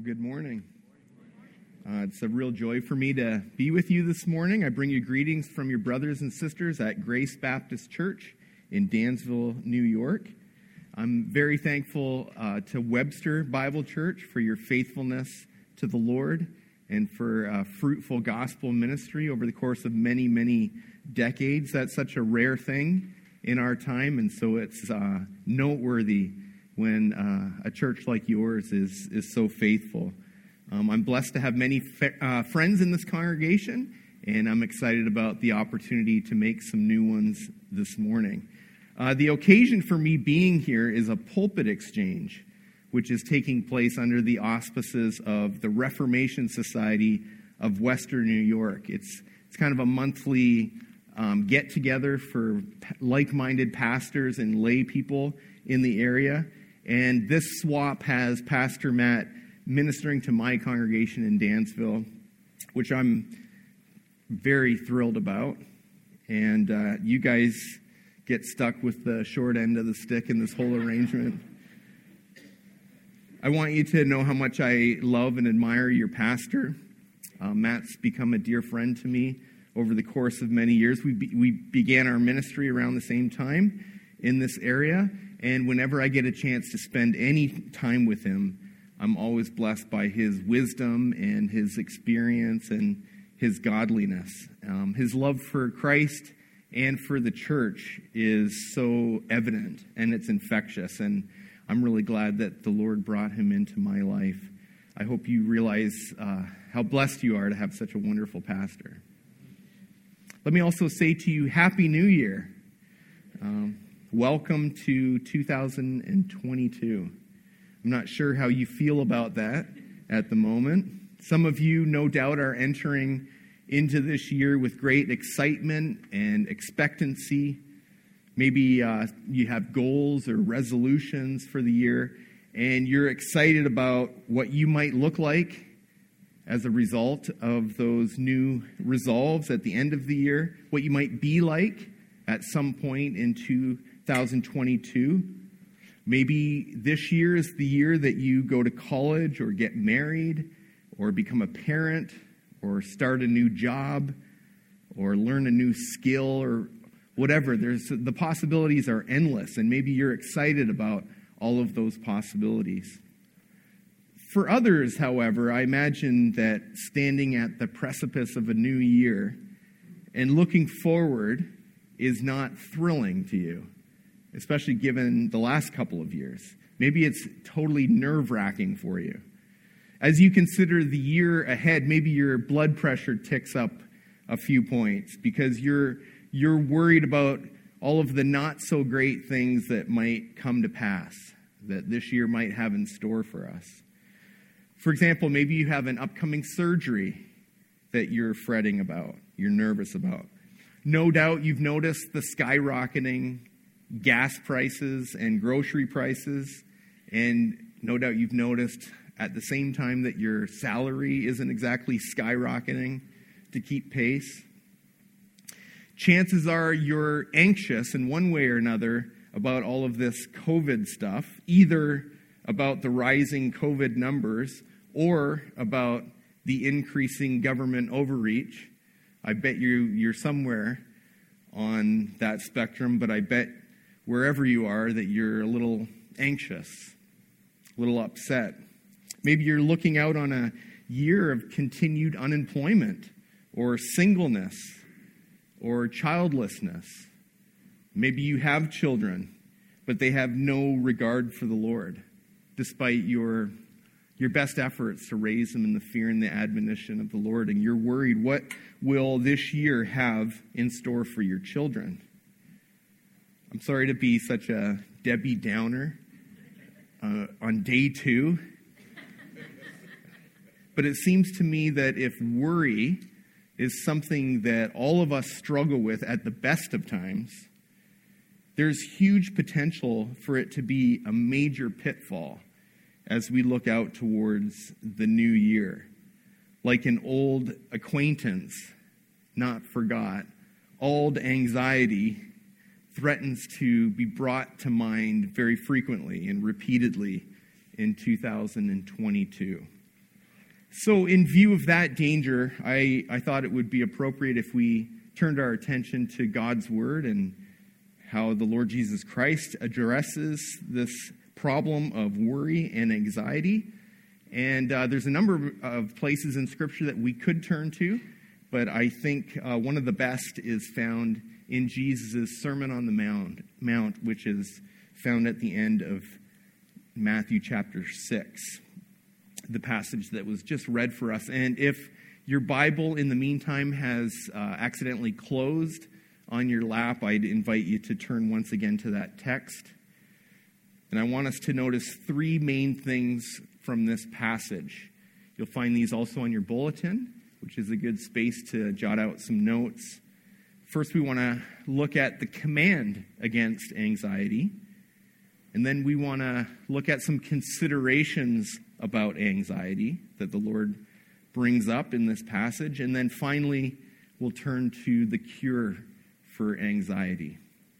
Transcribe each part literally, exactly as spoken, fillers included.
Well, good morning. Uh, it's a real joy for me to be with you this morning. I bring you greetings from your brothers and sisters at Grace Baptist Church in Dansville, New York. I'm very thankful uh, to Webster Bible Church for your faithfulness to the Lord and for uh, fruitful gospel ministry over the course of many, many decades. That's such a rare thing in our time, and so it's uh, noteworthy when uh, a church like yours is is so faithful. Um, I'm blessed to have many fe- uh, friends in this congregation, and I'm excited about the opportunity to make some new ones this morning. Uh, the occasion for me being here is a pulpit exchange, which is taking place under the auspices of the Reformation Society of Western New York. It's it's kind of a monthly um, get-together for like-minded pastors and lay people in the area. And this swap has Pastor Matt ministering to my congregation in Dansville, which I'm very thrilled about. And uh, you guys get stuck with the short end of the stick in this whole arrangement. I want you to know how much I love and admire your pastor. Uh, Matt's become a dear friend to me over the course of many years. We be, we began our ministry around the same time in this area, and whenever I get a chance to spend any time with him, I'm always blessed by his wisdom and his experience and his godliness. Um, his love for Christ and for the church is so evident, and it's infectious, and I'm really glad that the Lord brought him into my life. I hope you realize uh, how blessed you are to have such a wonderful pastor. Let me also say to you, Happy New Year. Um, welcome to two thousand twenty-two. I'm not sure how you feel about that at the moment. Some of you, no doubt, are entering into this year with great excitement and expectancy. Maybe uh, you have goals or resolutions for the year, and you're excited about what you might look like as a result of those new resolves at the end of the year, what you might be like at some point in two thousand twenty-two. Maybe this year is the year that you go to college or get married or become a parent or start a new job or learn a new skill or whatever. There's the possibilities are endless, and maybe you're excited about all of those possibilities. For others, however, I imagine that standing at the precipice of a new year and looking forward is not thrilling to you, especially given the last couple of years. Maybe it's totally nerve-wracking for you. As you consider the year ahead, maybe your blood pressure ticks up a few points because you're you're worried about all of the not-so-great things that might come to pass, that this year might have in store for us. For example, maybe you have an upcoming surgery that you're fretting about, you're nervous about. No doubt you've noticed the skyrocketing gas prices and grocery prices, and no doubt you've noticed at the same time that your salary isn't exactly skyrocketing to keep pace. Chances are you're anxious in one way or another about all of this COVID stuff, either about the rising COVID numbers or about the increasing government overreach. I bet you you're somewhere on that spectrum, but I bet wherever you are that you're a little anxious, a little upset. Maybe you're looking out on a year of continued unemployment or singleness or childlessness. Maybe you have children, but they have no regard for the Lord, despite your your best efforts to raise them in the fear and the admonition of the Lord, and you're worried, what will this year have in store for your children? I'm sorry to be such a Debbie Downer uh, on day two, but it seems to me that if worry is something that all of us struggle with at the best of times, there's huge potential for it to be a major pitfall as we look out towards the new year. Like an old acquaintance not forgot, old anxiety threatens to be brought to mind very frequently and repeatedly in two thousand twenty-two. So in view of that danger, I, I thought it would be appropriate if we turned our attention to God's Word and how the Lord Jesus Christ addresses this problem of worry and anxiety. And uh, there's a number of places in Scripture that we could turn to, but I think uh, one of the best is found in Jesus' Sermon on the Mount, Mount, which is found at the end of Matthew chapter six, the passage that was just read for us. And if your Bible in the meantime has uh, accidentally closed on your lap, I'd invite you to turn once again to that text. And I want us to notice three main things from this passage. You'll find these also on your bulletin, which is a good space to jot out some notes. First, we want to look at the command against anxiety. And then we want to look at some considerations about anxiety that the Lord brings up in this passage. And then finally, we'll turn to the cure for anxiety.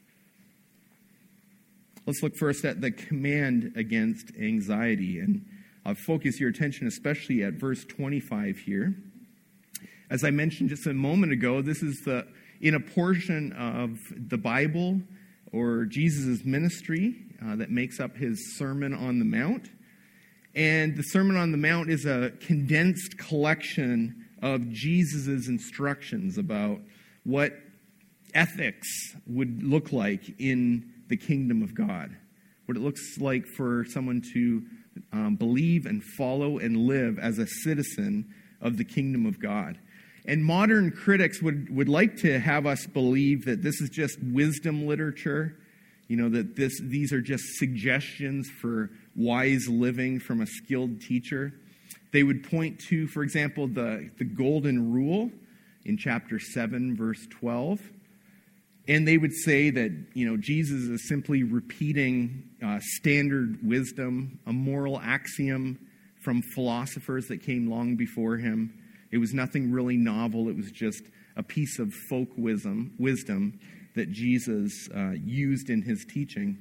Let's look first at the command against anxiety. And I'll focus your attention especially at verse twenty-five here. As I mentioned just a moment ago, this is the in a portion of the Bible or Jesus' ministry uh, that makes up his Sermon on the Mount. And the Sermon on the Mount is a condensed collection of Jesus' instructions about what ethics would look like in the kingdom of God, what it looks like for someone to um, believe and follow and live as a citizen of the kingdom of God. And modern critics would, would like to have us believe that this is just wisdom literature, you know, that this these are just suggestions for wise living from a skilled teacher. They would point to, for example, the, the golden rule in chapter seven, verse twelve. And they would say that, you know, Jesus is simply repeating uh, standard wisdom, a moral axiom from philosophers that came long before him. It was nothing really novel. It was just a piece of folk wisdom, wisdom that Jesus uh, used in his teaching.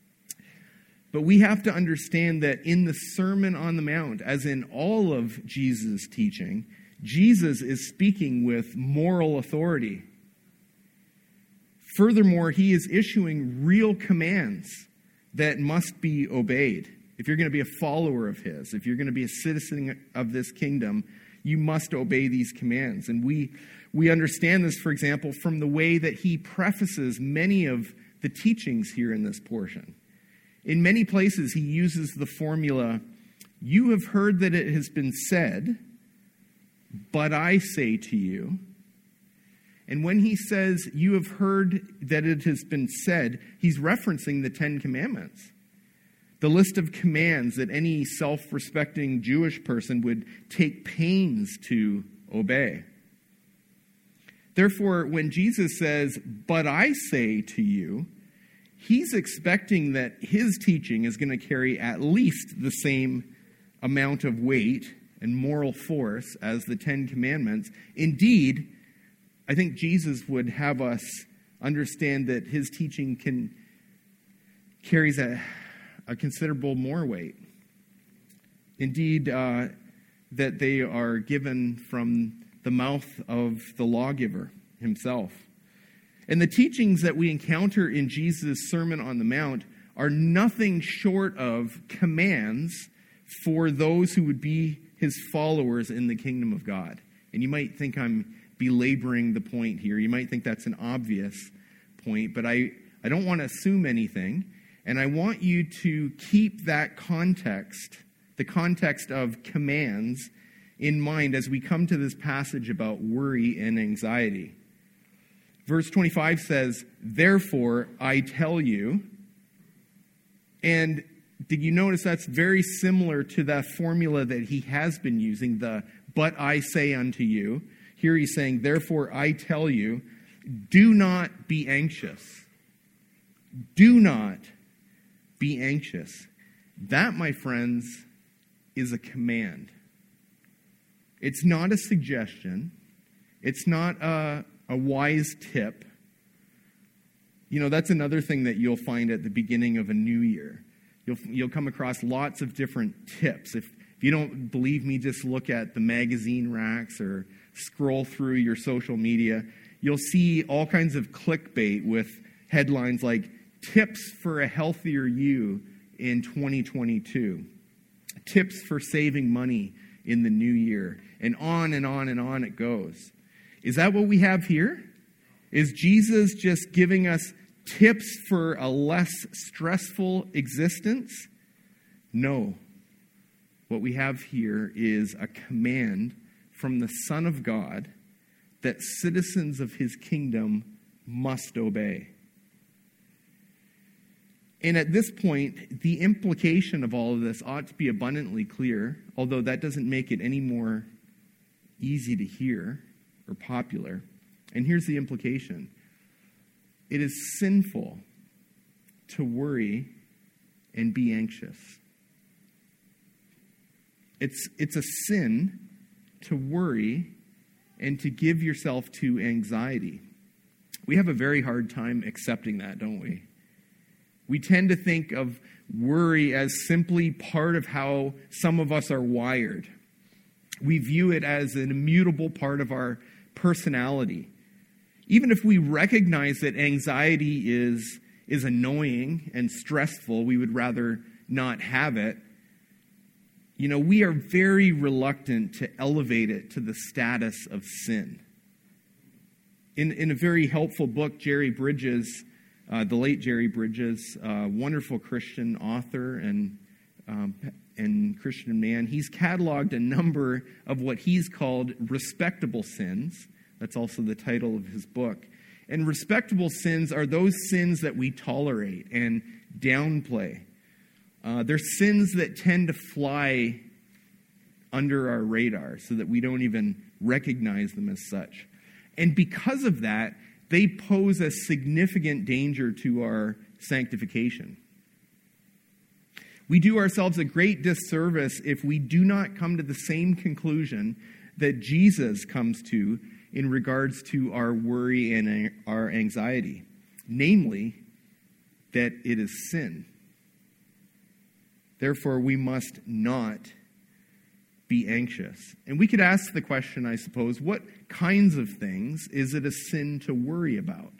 But we have to understand that in the Sermon on the Mount, as in all of Jesus' teaching, Jesus is speaking with moral authority. Furthermore, he is issuing real commands that must be obeyed. If you're going to be a follower of his, if you're going to be a citizen of this kingdom, you must obey these commands. And we we understand this, for example, from the way that he prefaces many of the teachings here in this portion. In many places, he uses the formula, "You have heard that it has been said, but I say to you." And when he says, "You have heard that it has been said," he's referencing the Ten Commandments. The list of commands that any self-respecting Jewish person would take pains to obey. Therefore, when Jesus says, "But I say to you," he's expecting that his teaching is going to carry at least the same amount of weight and moral force as the Ten Commandments. Indeed, I think Jesus would have us understand that his teaching can carries a a considerable more weight. Indeed, uh, that they are given from the mouth of the lawgiver himself. And the teachings that we encounter in Jesus' Sermon on the Mount are nothing short of commands for those who would be his followers in the kingdom of God. And you might think I'm belaboring the point here. You might think that's an obvious point, but I, I don't want to assume anything. And I want you to keep that context, the context of commands, in mind as we come to this passage about worry and anxiety. Verse twenty-five says, "Therefore I tell you," and did you notice that's very similar to that formula that he has been using, the "but I say unto you." Here he's saying, "Therefore I tell you, do not be anxious." Do not be anxious. That, my friends, is a command. It's not a suggestion. It's not a, a wise tip. You know, that's another thing that you'll find at the beginning of a new year. You'll, you'll come across lots of different tips. If, if If you don't believe me, just look at the magazine racks or scroll through your social media. You'll see all kinds of clickbait with headlines like, tips for a healthier you in twenty twenty-two. Tips for saving money in the new year. And on and on and on it goes. Is that what we have here? Is Jesus just giving us tips for a less stressful existence? No. What we have here is a command from the Son of God that citizens of his kingdom must obey. And at this point, the implication of all of this ought to be abundantly clear, although that doesn't make it any more easy to hear or popular. And here's the implication. It is sinful to worry and be anxious. It's, it's a sin to worry and to give yourself to anxiety. We have a very hard time accepting that, don't we? We tend to think of worry as simply part of how some of us are wired. We view it as an immutable part of our personality. Even if we recognize that anxiety is, is annoying and stressful, we would rather not have it. You know, we are very reluctant to elevate it to the status of sin. In, in a very helpful book, Jerry Bridges, uh, the late Jerry Bridges, uh, wonderful Christian author and um, and Christian man, he's cataloged a number of what he's called respectable sins. That's also the title of his book. And respectable sins are those sins that we tolerate and downplay. Uh, they're sins that tend to fly under our radar so that we don't even recognize them as such. And because of that, they pose a significant danger to our sanctification. We do ourselves a great disservice if we do not come to the same conclusion that Jesus comes to in regards to our worry and our anxiety, namely, that it is sin. Therefore, we must not be anxious. And we could ask the question, I suppose, what kinds of things is it a sin to worry about?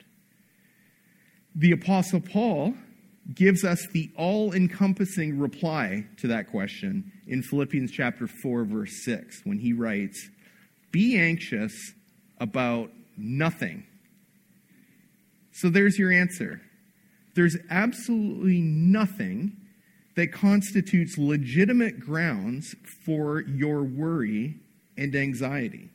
The Apostle Paul gives us the all-encompassing reply to that question in Philippians chapter four, verse six, when he writes, "Be anxious about nothing." So there's your answer. There's absolutely nothing that constitutes legitimate grounds for your worry and anxiety.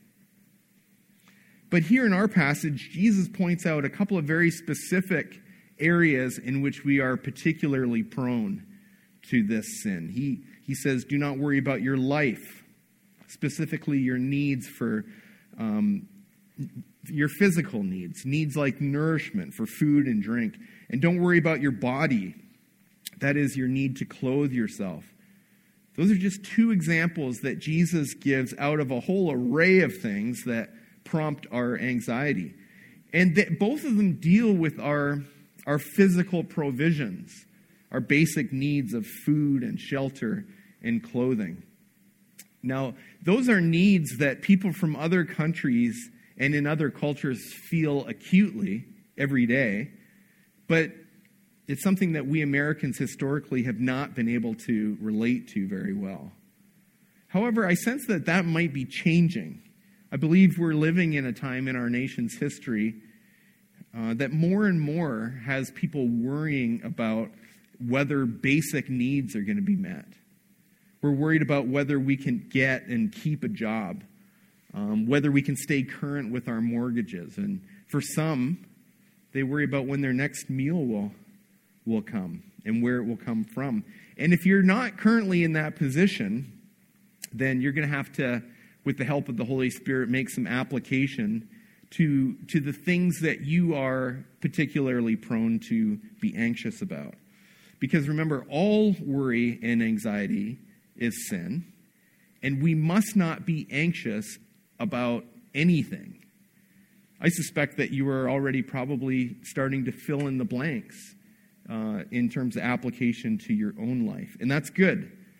But here in our passage, Jesus points out a couple of very specific areas in which we are particularly prone to this sin. He, he says, do not worry about your life, specifically your needs for um, your physical needs, needs like nourishment for food and drink. And don't worry about your body. That is your need to clothe yourself. Those are just two examples that Jesus gives out of a whole array of things that prompt our anxiety. And that both of them deal with our, our physical provisions, our basic needs of food and shelter and clothing. Now, those are needs that people from other countries and in other cultures feel acutely every day, but it's something that we Americans historically have not been able to relate to very well. However, I sense that that might be changing. I believe we're living in a time in our nation's history uh, that more and more has people worrying about whether basic needs are going to be met. We're worried about whether we can get and keep a job, um, whether we can stay current with our mortgages. And for some, they worry about when their next meal will will come and where it will come from. And if you're not currently in that position, then you're going to have to, with the help of the Holy Spirit, make some application to, to the things that you are particularly prone to be anxious about. Because remember, all worry and anxiety is sin, and we must not be anxious about anything. I suspect that you are already probably starting to fill in the blanks Uh, in terms of application to your own life. And that's good.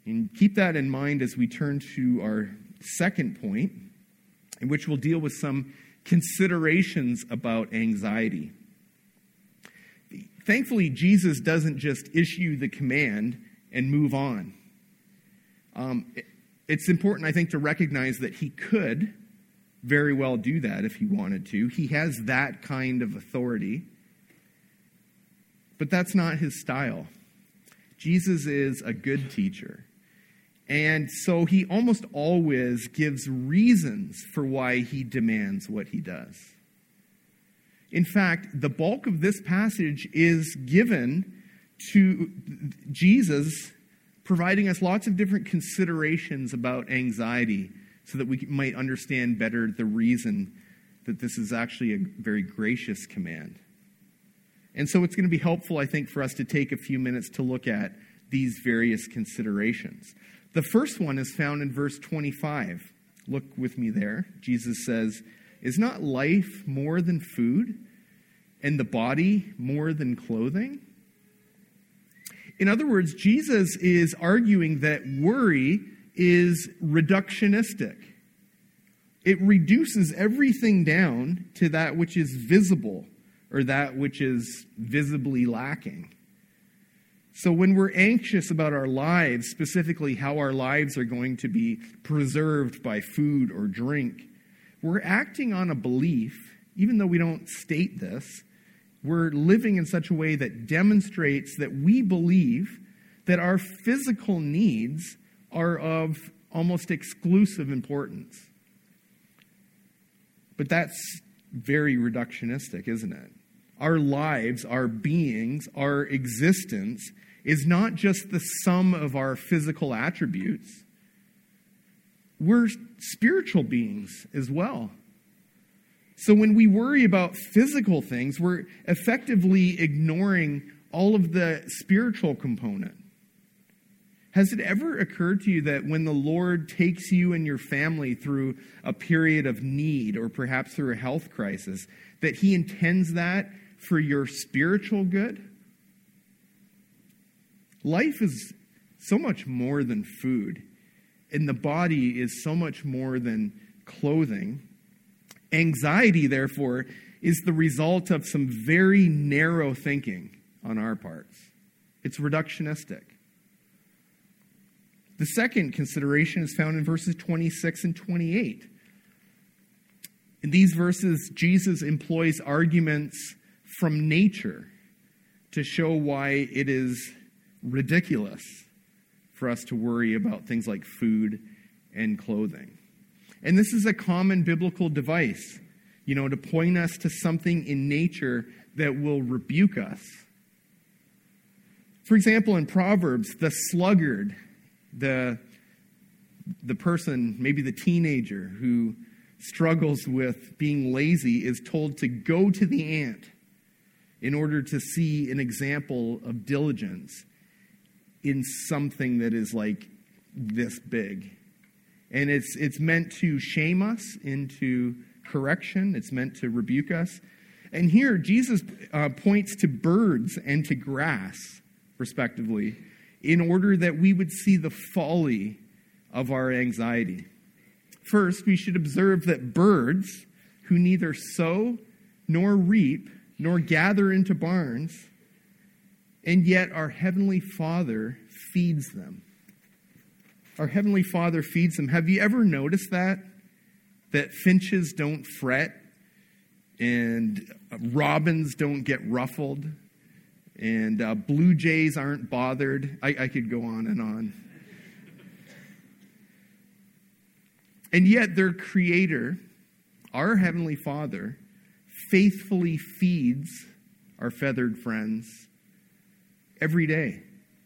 And keep that in mind as we turn to our second point, in which we'll deal with some considerations about anxiety. Thankfully, Jesus doesn't just issue the command and move on. Um, it's important, I think, to recognize that he could very well do that if he wanted to. He has that kind of authority. But that's not his style. Jesus is a good teacher. And so he almost always gives reasons for why he demands what he does. In fact, the bulk of this passage is given to Jesus providing us lots of different considerations about anxiety so that we might understand better the reason that this is actually a very gracious command. And so it's going to be helpful, I think, for us to take a few minutes to look at these various considerations. The first one is found in verse twenty-five. Look with me there. Jesus says, "Is not life more than food, and the body more than clothing?" In other words, Jesus is arguing that worry is reductionistic. It reduces everything down to that which is visible or that which is visibly lacking. So when we're anxious about our lives, specifically how our lives are going to be preserved by food or drink, we're acting on a belief, even though we don't state this. We're living in such a way that demonstrates that we believe that our physical needs are of almost exclusive importance. But that's very reductionistic, isn't it? Our lives, our beings, our existence is not just the sum of our physical attributes. We're spiritual beings as well. So when we worry about physical things, we're effectively ignoring all of the spiritual component. Has it ever occurred to you that when the Lord takes you and your family through a period of need or perhaps through a health crisis, that he intends that for your spiritual good? Life is so much more than food, and the body is so much more than clothing. Anxiety, therefore, is the result of some very narrow thinking on our parts. It's reductionistic. The second consideration is found in verses twenty-six and twenty-eight. In these verses, Jesus employs arguments from nature to show why it is ridiculous for us to worry about things like food and clothing. And this is a common biblical device, you know, to point us to something in nature that will rebuke us. For example, in Proverbs, the sluggard, the, the person, maybe the teenager who struggles with being lazy, is told to go to the ant in order to see an example of diligence in something that is like this big. And it's it's meant to shame us into correction. It's meant to rebuke us. And here, Jesus uh, points to birds and to grass, respectively, in order that we would see the folly of our anxiety. First, we should observe that birds, who neither sow nor reap nor gather into barns, and yet our Heavenly Father feeds them. Our Heavenly Father feeds them. Have you ever noticed that? That finches don't fret, and robins don't get ruffled, and uh, blue jays aren't bothered. I, I could go on and on. And yet their Creator, our Heavenly Father, faithfully feeds our feathered friends every day.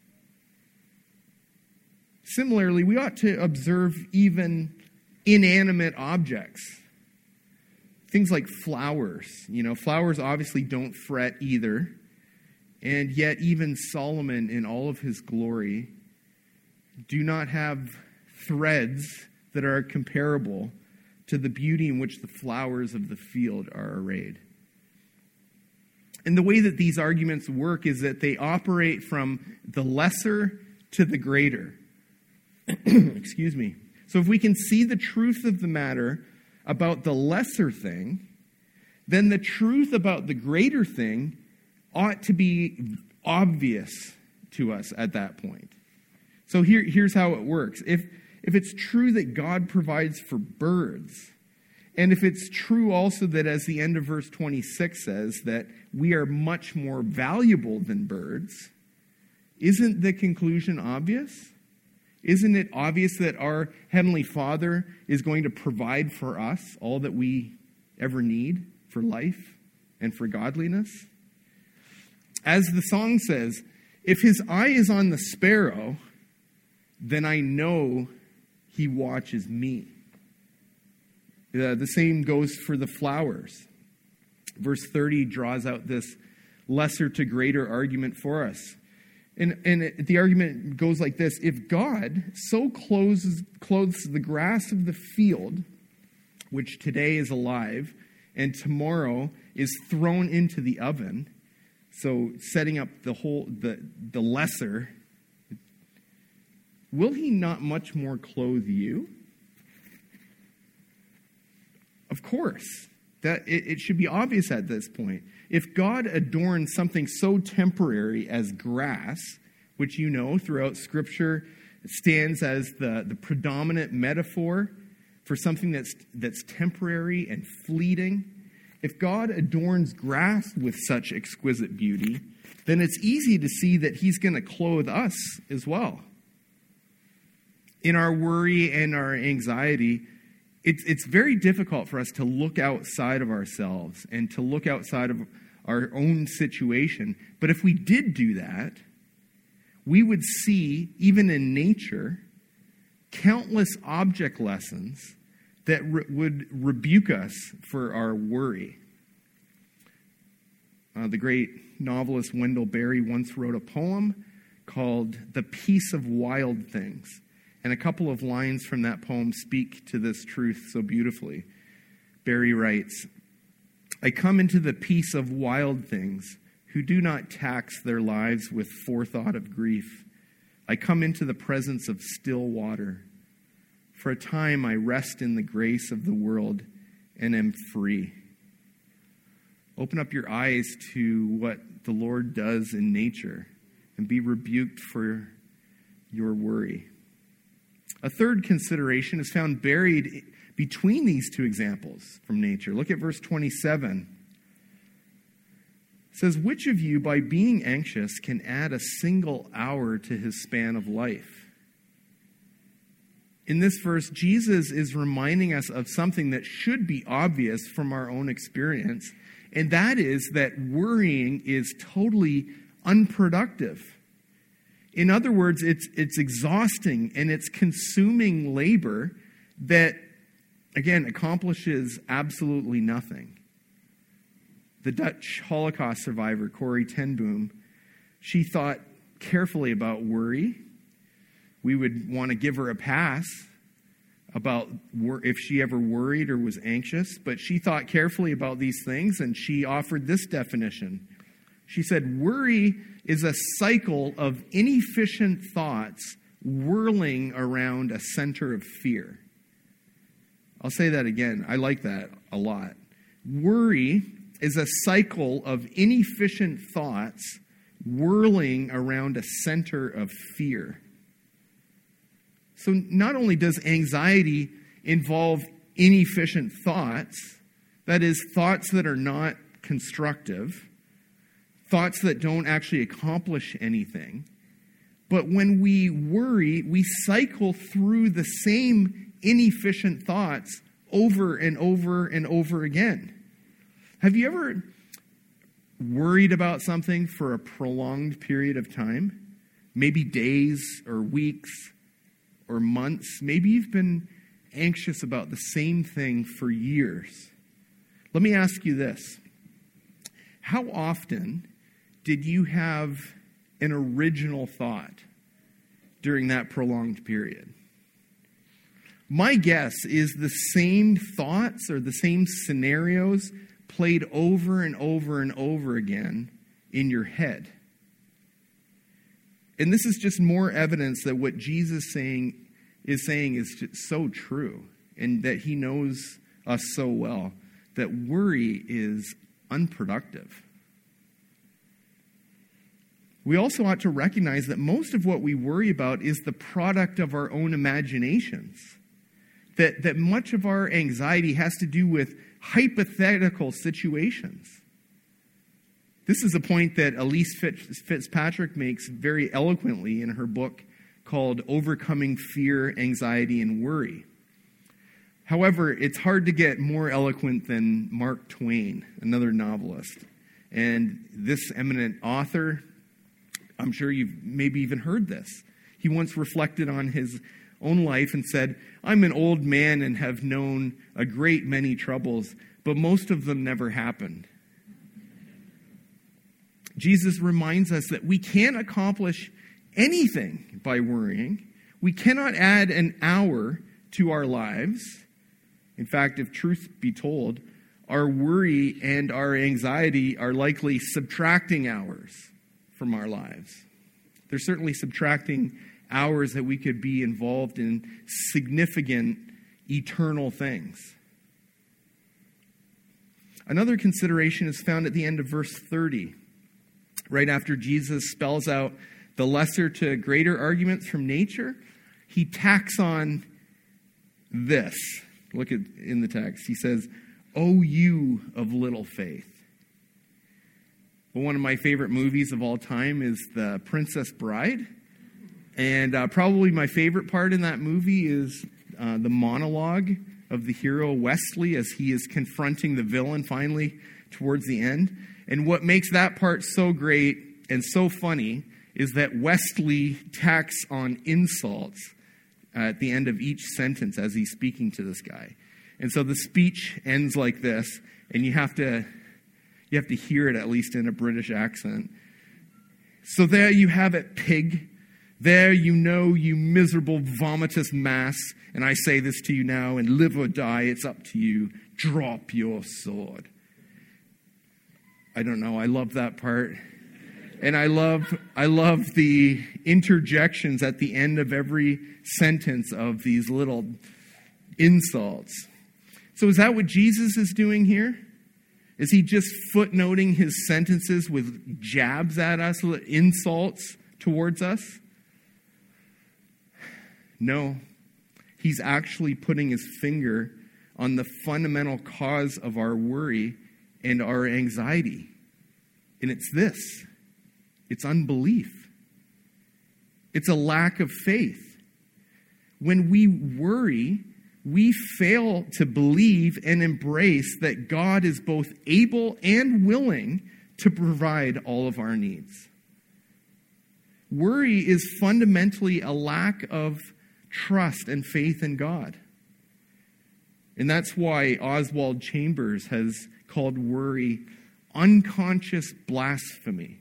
Similarly, we ought to observe even inanimate objects. Things like flowers. You know, flowers obviously don't fret either. And yet even Solomon, in all of his glory, do not have threads that are comparable to the beauty in which the flowers of the field are arrayed. And the way that these arguments work is that they operate from the lesser to the greater. Excuse me. So if we can see the truth of the matter about the lesser thing, then the truth about the greater thing ought to be obvious to us at that point. So here, here's how it works. If, if it's true that God provides for birds, and if it's true also that, as the end of verse twenty-six says, that we are much more valuable than birds, isn't the conclusion obvious? Isn't it obvious that our Heavenly Father is going to provide for us all that we ever need for life and for godliness? As the song says, if his eye is on the sparrow, then I know he watches me. Uh, the same goes for the flowers. Verse thirty draws out this lesser to greater argument for us. And, and it, the argument goes like this. If God so clothes, clothes the grass of the field, which today is alive, and tomorrow is thrown into the oven, so setting up the whole, the, the lesser, will he not much more clothe you? Of course. That it, it should be obvious at this point. If God adorns something so temporary as grass, which you know throughout Scripture stands as the, the predominant metaphor for something that's that's temporary and fleeting, if God adorns grass with such exquisite beauty, then it's easy to see that he's going to clothe us as well. In our worry and our anxiety, It's it's very difficult for us to look outside of ourselves and to look outside of our own situation. But if we did do that, we would see, even in nature, countless object lessons that re- would rebuke us for our worry. Uh, the great novelist Wendell Berry once wrote a poem called "The Peace of Wild Things." And a couple of lines from that poem speak to this truth so beautifully. Barry writes, I come into the peace of wild things who do not tax their lives with forethought of grief. I come into the presence of still water. For a time I rest in the grace of the world and am free. Open up your eyes to what the Lord does in nature and be rebuked for your worry. A third consideration is found buried between these two examples from nature. Look at verse twenty-seven. It says, which of you, by being anxious, can add a single hour to his span of life? In this verse, Jesus is reminding us of something that should be obvious from our own experience, and that is that worrying is totally unproductive. In other words, it's it's exhausting and it's consuming labor that, again, accomplishes absolutely nothing. The Dutch Holocaust survivor, Corrie ten Boom, she thought carefully about worry. We would want to give her a pass about if she ever worried or was anxious, but she thought carefully about these things, and she offered this definition. She said, worry is a cycle of inefficient thoughts whirling around a center of fear. I'll say that again. I like that a lot. Worry is a cycle of inefficient thoughts whirling around a center of fear. So not only does anxiety involve inefficient thoughts, that is, thoughts that are not constructive, thoughts that don't actually accomplish anything. But when we worry, we cycle through the same inefficient thoughts over and over and over again. Have you ever worried about something for a prolonged period of time? Maybe days or weeks or months. Maybe you've been anxious about the same thing for years. Let me ask you this. How often did you have an original thought during that prolonged period? My guess is the same thoughts or the same scenarios played over and over and over again in your head. And this is just more evidence that what Jesus is saying is saying is just so true, and that he knows us so well, that worry is unproductive. We also ought to recognize that most of what we worry about is the product of our own imaginations. That, that much of our anxiety has to do with hypothetical situations. This is a point that Elise Fitzpatrick makes very eloquently in her book called Overcoming Fear, Anxiety, and Worry. However, it's hard to get more eloquent than Mark Twain, another novelist. And this eminent author, I'm sure you've maybe even heard this. He once reflected on his own life and said, "I'm an old man and have known a great many troubles, but most of them never happened." Jesus reminds us that we can't accomplish anything by worrying. We cannot add an hour to our lives. In fact, if truth be told, our worry and our anxiety are likely subtracting hours from our lives. They're certainly subtracting hours that we could be involved in significant, eternal things. Another consideration is found at the end of verse thirty, right after Jesus spells out the lesser to greater arguments from nature. He tacks on this. Look at in the text. He says, "O you of little faith." Well, one of my favorite movies of all time is The Princess Bride. And uh, probably my favorite part in that movie is uh, the monologue of the hero Wesley as he is confronting the villain finally towards the end. And what makes that part so great and so funny is that Wesley tacks on insults at the end of each sentence as he's speaking to this guy. And so the speech ends like this, and you have to you have to hear it at least in a British accent. "So there you have it, pig. There you know, you miserable vomitous mass. And I say this to you now, and live or die, it's up to you. Drop your sword." I don't know, I love that part. And I love I love the interjections at the end of every sentence of these little insults. So is that what Jesus is doing here? Is he just footnoting his sentences with jabs at us, insults towards us? No. He's actually putting his finger on the fundamental cause of our worry and our anxiety. And it's this. It's unbelief. It's a lack of faith. When we worry, we fail to believe and embrace that God is both able and willing to provide all of our needs. Worry is fundamentally a lack of trust and faith in God. And that's why Oswald Chambers has called worry unconscious blasphemy.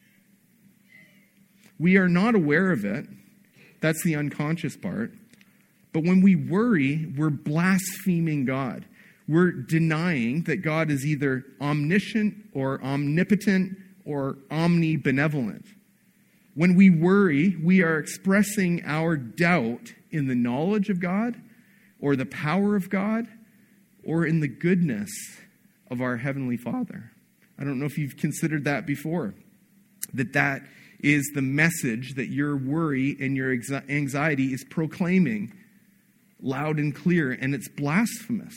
We are not aware of it. That's the unconscious part. But when we worry, we're blaspheming God. We're denying that God is either omniscient or omnipotent or omnibenevolent. When we worry, we are expressing our doubt in the knowledge of God or the power of God or in the goodness of our Heavenly Father. I don't know if you've considered that before, that that is the message that your worry and your anxiety is proclaiming loud and clear, and it's blasphemous.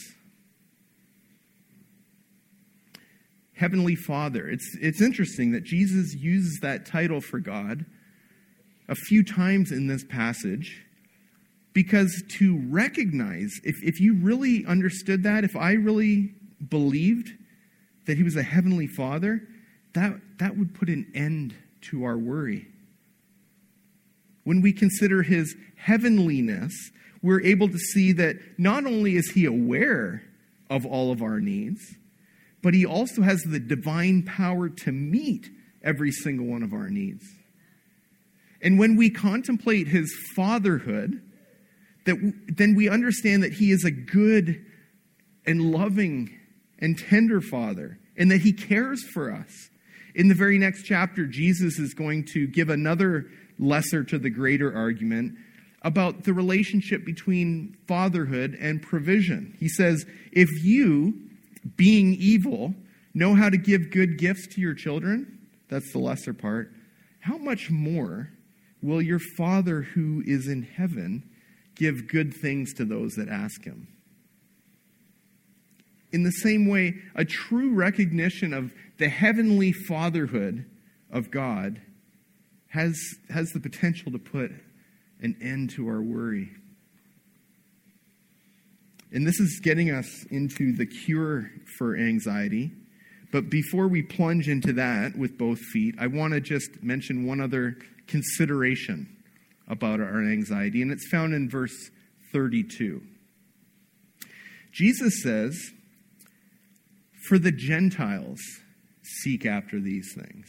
Heavenly Father. It's, it's interesting that Jesus uses that title for God a few times in this passage, because to recognize, if, if you really understood that, if I really believed that he was a heavenly Father, that, that would put an end to our worry. When we consider his heavenliness, we're able to see that not only is he aware of all of our needs, but he also has the divine power to meet every single one of our needs. And when we contemplate his fatherhood, that w- then we understand that he is a good and loving and tender father, and that he cares for us. In the very next chapter, Jesus is going to give another lesser to the greater argument about the relationship between fatherhood and provision. He says, if you, being evil, know how to give good gifts to your children, that's the lesser part, how much more will your Father who is in heaven give good things to those that ask him? In the same way, a true recognition of the heavenly fatherhood of God has, has the potential to put an end to our worry. And this is getting us into the cure for anxiety. But before we plunge into that with both feet, I want to just mention one other consideration about our anxiety, and it's found in verse thirty-two. Jesus says, "For the Gentiles seek after these things."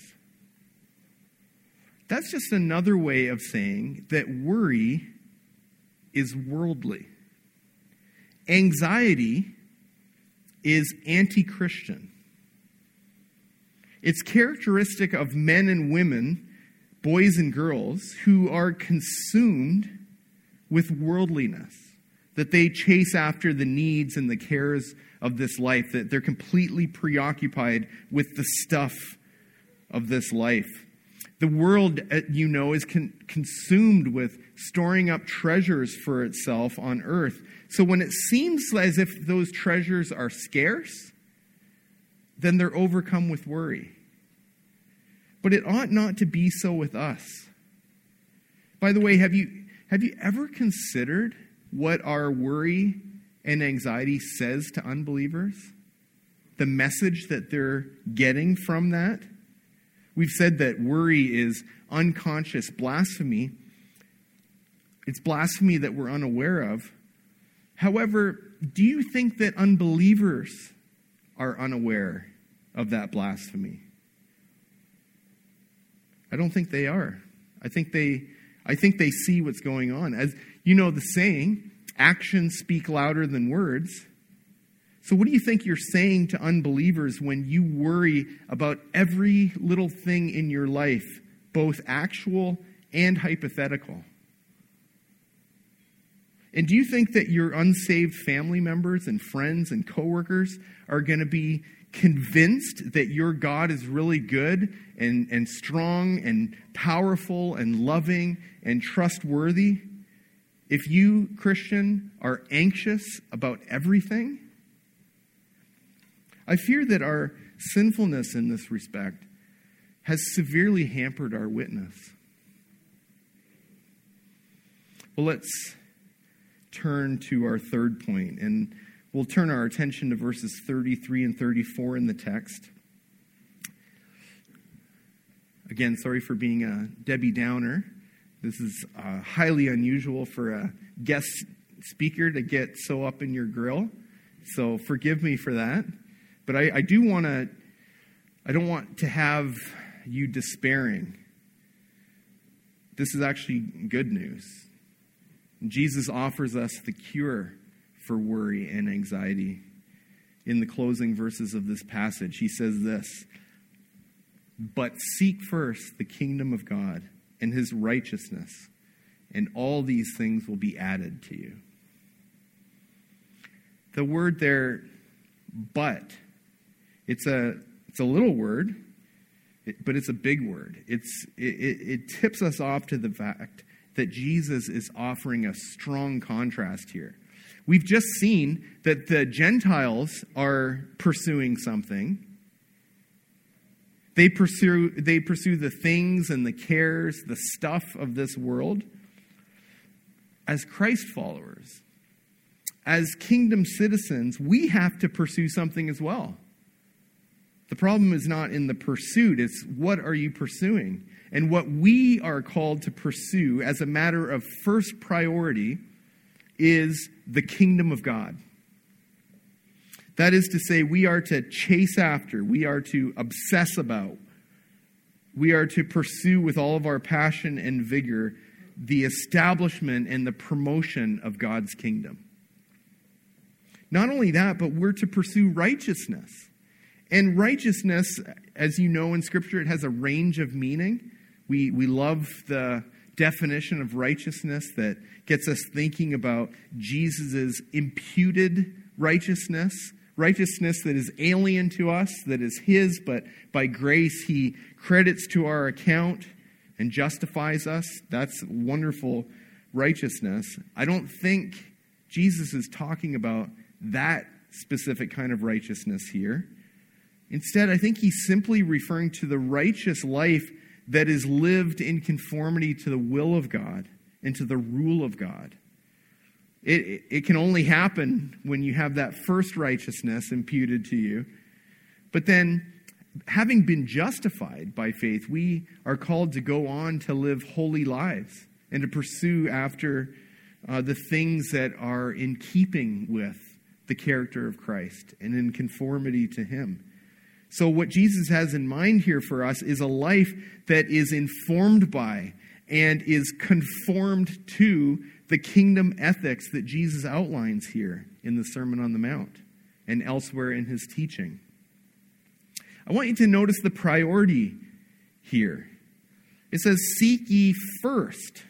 That's just another way of saying that worry is worldly. Anxiety is anti-Christian. It's characteristic of men and women, boys and girls, who are consumed with worldliness, that they chase after the needs and the cares of this life, that they're completely preoccupied with the stuff of this life. The world, you know, is con- consumed with storing up treasures for itself on earth. So when it seems as if those treasures are scarce, then they're overcome with worry. But it ought not to be so with us. By the way, have you have you ever considered what our worry and anxiety says to unbelievers? The message that they're getting from that? We've said that worry is unconscious blasphemy. It's blasphemy that we're unaware of. However, do you think that unbelievers are unaware of that blasphemy? I don't think they are. I think they I think they see what's going on. As you know the saying, actions speak louder than words. So what do you think you're saying to unbelievers when you worry about every little thing in your life, both actual and hypothetical? And do you think that your unsaved family members and friends and coworkers are going to be convinced that your God is really good and, and strong and powerful and loving and trustworthy if you, Christian, are anxious about everything? I fear that our sinfulness in this respect has severely hampered our witness. Well, let's turn to our third point, and we'll turn our attention to verses thirty-three and thirty-four in the text. Again, sorry for being a Debbie Downer. This is uh, highly unusual for a guest speaker to get so up in your grill, so forgive me for that. But I, I do want to, I don't want to have you despairing. This is actually good news. Jesus offers us the cure for worry and anxiety. In the closing verses of this passage, he says this, "But seek first the kingdom of God and his righteousness, and all these things will be added to you." The word there, but, it's a it's a little word, but it's a big word. It's it, it tips us off to the fact that Jesus is offering a strong contrast here. We've just seen that the Gentiles are pursuing something. They pursue, they pursue the things and the cares, the stuff of this world. As Christ followers, as kingdom citizens, we have to pursue something as well. The problem is not in the pursuit, it's what are you pursuing? And what we are called to pursue as a matter of first priority is the kingdom of God. That is to say, we are to chase after, we are to obsess about, we are to pursue with all of our passion and vigor the establishment and the promotion of God's kingdom. Not only that, but we're to pursue righteousness. And righteousness, as you know in Scripture, it has a range of meaning. We we love the definition of righteousness that gets us thinking about Jesus' imputed righteousness, righteousness that is alien to us, that is his, but by grace he credits to our account and justifies us. That's wonderful righteousness. I don't think Jesus is talking about that specific kind of righteousness here. Instead, I think he's simply referring to the righteous life that is lived in conformity to the will of God and to the rule of God. It, it can only happen when you have that first righteousness imputed to you. But then, having been justified by faith, we are called to go on to live holy lives and to pursue after uh, the things that are in keeping with the character of Christ and in conformity to him. So what Jesus has in mind here for us is a life that is informed by and is conformed to the kingdom ethics that Jesus outlines here in the Sermon on the Mount and elsewhere in his teaching. I want you to notice the priority here. It says, seek ye first.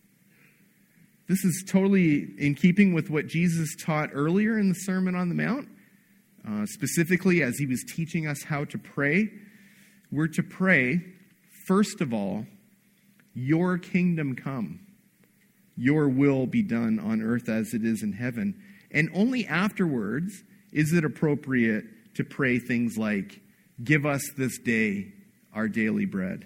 This is totally in keeping with what Jesus taught earlier in the Sermon on the Mount. Uh, specifically, as he was teaching us how to pray, we're to pray, first of all, your kingdom come, your will be done on earth as it is in heaven. And only afterwards is it appropriate to pray things like, give us this day our daily bread.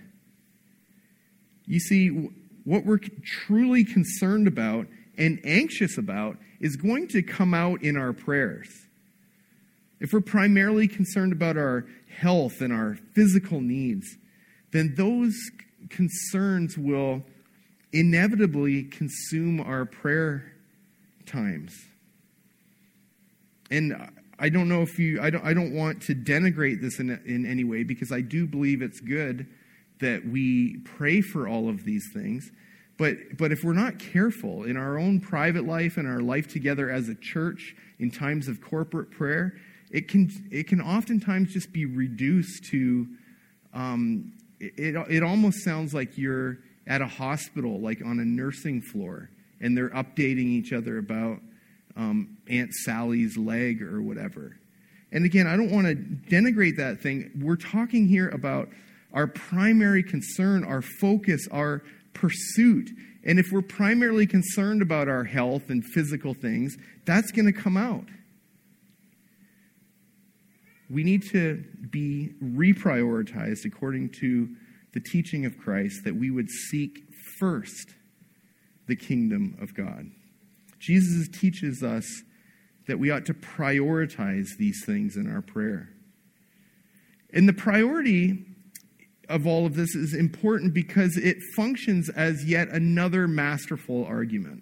You see, what we're truly concerned about and anxious about is going to come out in our prayers. If we're primarily concerned about our health and our physical needs, then those concerns will inevitably consume our prayer times. And I don't know if you, I don't, I don't want to denigrate this in, in any way, because I do believe it's good that we pray for all of these things. But, but if we're not careful in our own private life and our life together as a church in times of corporate prayer, It can it can oftentimes just be reduced to, um, it, it almost sounds like you're at a hospital, like on a nursing floor, and they're updating each other about um, Aunt Sally's leg or whatever. And again, I don't want to denigrate that thing. We're talking here about our primary concern, our focus, our pursuit. And if we're primarily concerned about our health and physical things, that's going to come out. We need to be reprioritized according to the teaching of Christ, that we would seek first the kingdom of God. Jesus teaches us that we ought to prioritize these things in our prayer. And the priority of all of this is important because it functions as yet another masterful argument.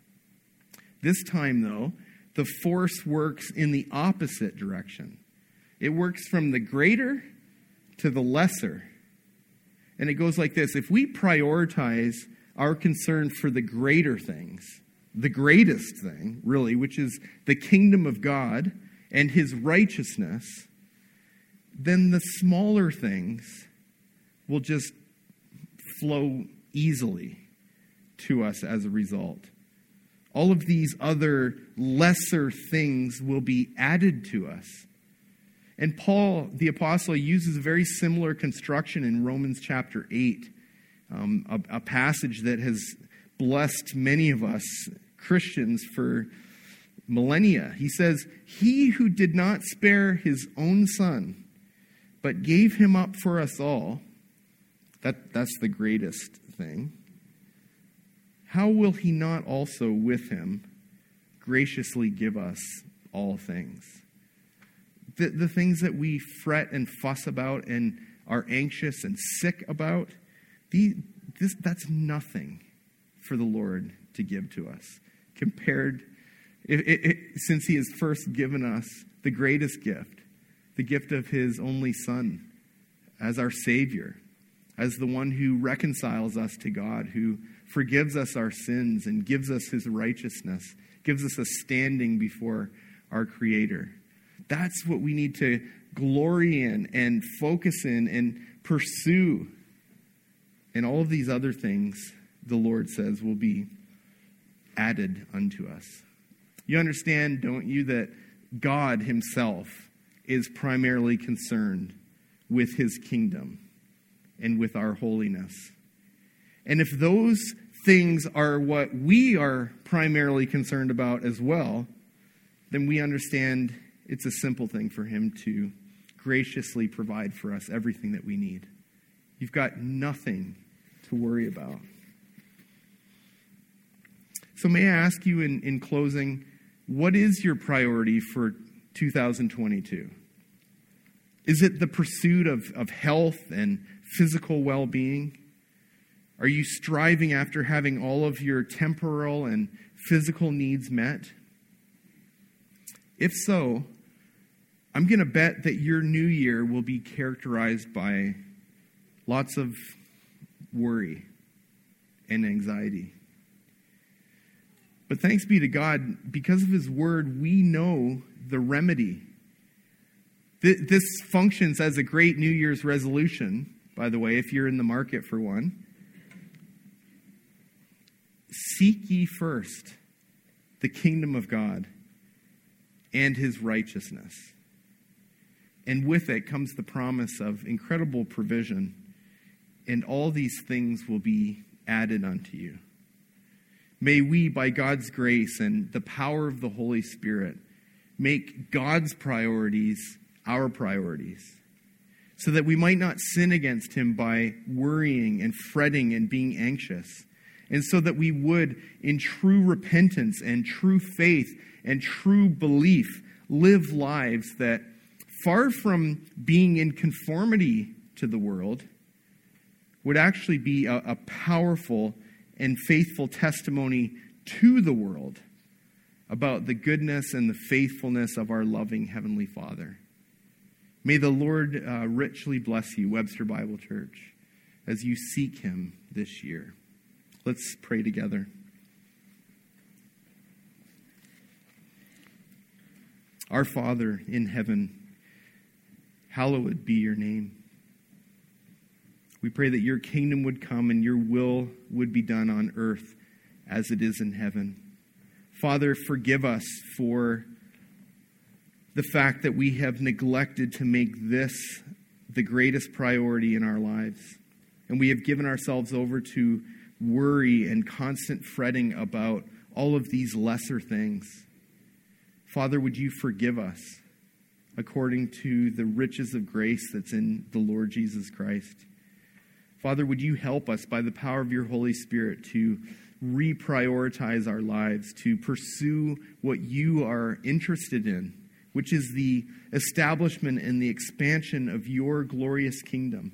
This time, though, the force works in the opposite direction. It works from the greater to the lesser. And it goes like this. If we prioritize our concern for the greater things, the greatest thing, really, which is the kingdom of God and his righteousness, then the smaller things will just flow easily to us as a result. All of these other lesser things will be added to us. And Paul, the apostle, uses a very similar construction in Romans chapter eight, um, a, a passage that has blessed many of us Christians for millennia. He says, "He who did not spare his own son, but gave him up for us all," that, that's the greatest thing, "how will he not also with him graciously give us all things?" The, the things that we fret and fuss about and are anxious and sick about, the, this, that's nothing for the Lord to give to us. Compared, it, it, it, since he has first given us the greatest gift, the gift of his only Son as our Savior, as the one who reconciles us to God, who forgives us our sins and gives us his righteousness, gives us a standing before our Creator. That's what we need to glory in and focus in and pursue. And all of these other things the Lord says, will be added unto us. You understand, don't you, that God himself is primarily concerned with his kingdom and with our holiness. And if those things are what we are primarily concerned about as well, then we understand it's a simple thing for him to graciously provide for us everything that we need. You've got nothing to worry about. So may I ask you in, in closing, what is your priority for two thousand twenty-two? Is it the pursuit of, of health and physical well-being? Are you striving after having all of your temporal and physical needs met? If so, I'm going to bet that your new year will be characterized by lots of worry and anxiety. But thanks be to God, because of his word, we know the remedy. This functions as a great New Year's resolution, by the way, if you're in the market for one. Seek ye first the kingdom of God and his righteousness. And with it comes the promise of incredible provision, and all these things will be added unto you. May we, by God's grace and the power of the Holy Spirit, make God's priorities our priorities, so that we might not sin against him by worrying and fretting and being anxious, and so that we would, in true repentance and true faith and true belief, live lives that, far from being in conformity to the world, would actually be a, a powerful and faithful testimony to the world about the goodness and the faithfulness of our loving Heavenly Father. May the Lord uh, richly bless you, Webster Bible Church, as you seek him this year. Let's pray together. Our Father in heaven, hallowed be your name. We pray that your kingdom would come and your will would be done on earth as it is in heaven. Father, forgive us for the fact that we have neglected to make this the greatest priority in our lives. And we have given ourselves over to worry and constant fretting about all of these lesser things. Father, would you forgive us according to the riches of grace that's in the Lord Jesus Christ? Father, would you help us by the power of your Holy Spirit to reprioritize our lives, to pursue what you are interested in, which is the establishment and the expansion of your glorious kingdom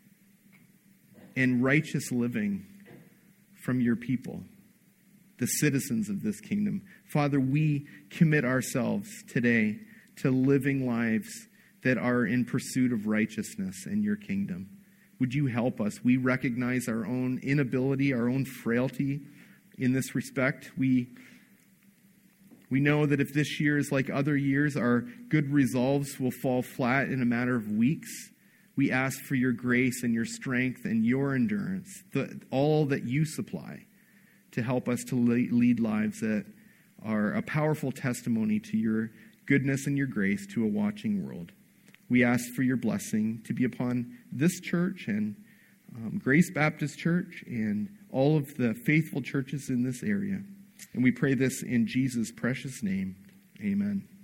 and righteous living from your people, the citizens of this kingdom. Father, we commit ourselves today to living lives that are in pursuit of righteousness and your kingdom. Would you help us? We recognize our own inability, our own frailty in this respect. We, we know that if this year is like other years, our good resolves will fall flat in a matter of weeks. We ask for your grace and your strength and your endurance, the, all that you supply, to help us to lead lives that are a powerful testimony to your goodness and your grace to a watching world. We ask for your blessing to be upon this church and um, Grace Baptist Church and all of the faithful churches in this area. And we pray this in Jesus' precious name. Amen.